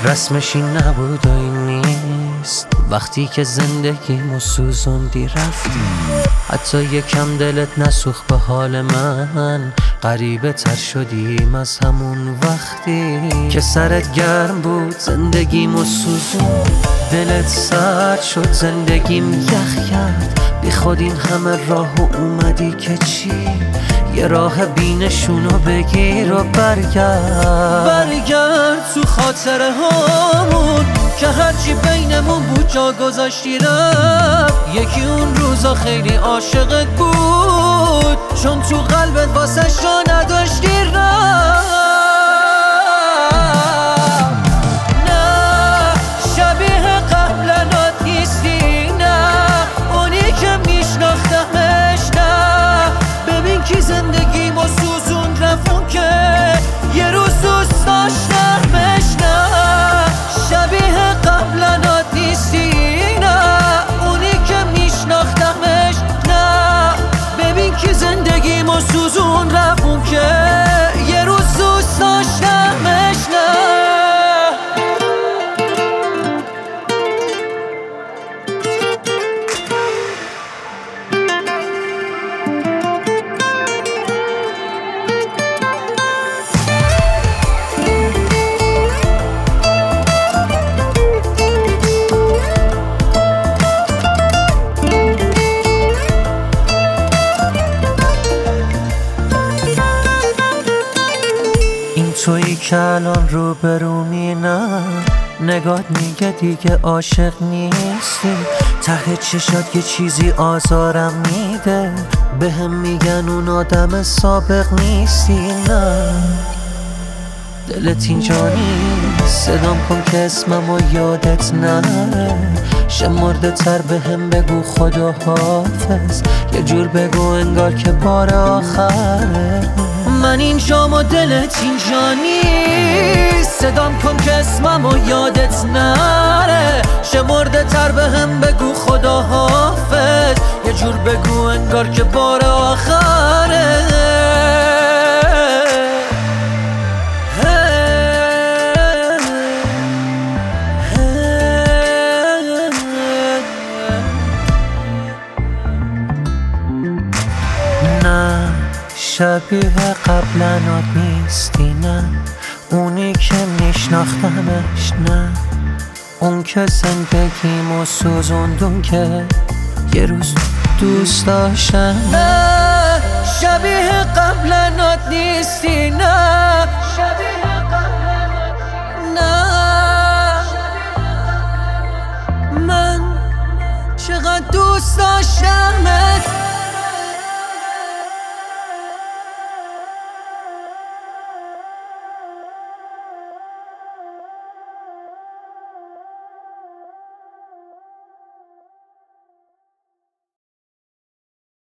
رسمش این نبود و این نیست. وقتی که زندگیمو سوزوندی رفتی، حتی یکم دلت نسوخت به حال من. غریبه تر شدیم از همون وقتی که سرت گرم بود زندگیمو سوزون. دلت سرد شد زندگیم یخ کرد، بی خود این همه راهو اومدی که چی؟ یه راه بینشونو بگیر و برگرد تو خاطره هامون که هرچی بینمون بود جا گذاشتی رفت. یکی اون روزا خیلی عاشقت بود، چون تو قلبت واسه جا نداشتی رفت. نه شبیه قبلنات نیستی، نه اونی که میشناختمش. نه ببین کی زندگیمو سوزون رفت که یه روز دوست داشتمش. نه شبیه قبلنات نیستی، نه اونی که میشناختمش. نه ببین کی زندگیمو سوزون رفت که یه روز دوست داشتمش. نه تویی که الان روبرومی، نه نگات میگه دیگه عاشق نیستی. ته چشات یه چیزی آزارم میده، بهم میگن اون آدم سابق نیستی. نه دلت اینجا نیست، صدام کن که اسممو یادت نره. شمرده تر بهم بگو خدا حافظ، یه جور بگو انگار که بار آخره. من اینجام و دلت اینجا نیست، صدام کن که اسممو یادت نره. شمرده تر بهم بگو خدا حافظ، یه جور بگو انگار که بار آخره. نه شبیه قبلنات نیستی، نه اونی که میشناختمش. نه اون که زندگیمو سوزوندون که یه روز دوست داشتم. نه شبیه قبلنات نیستی، نه شبیه قبلنات. نه من چقدر دوست داشتمت.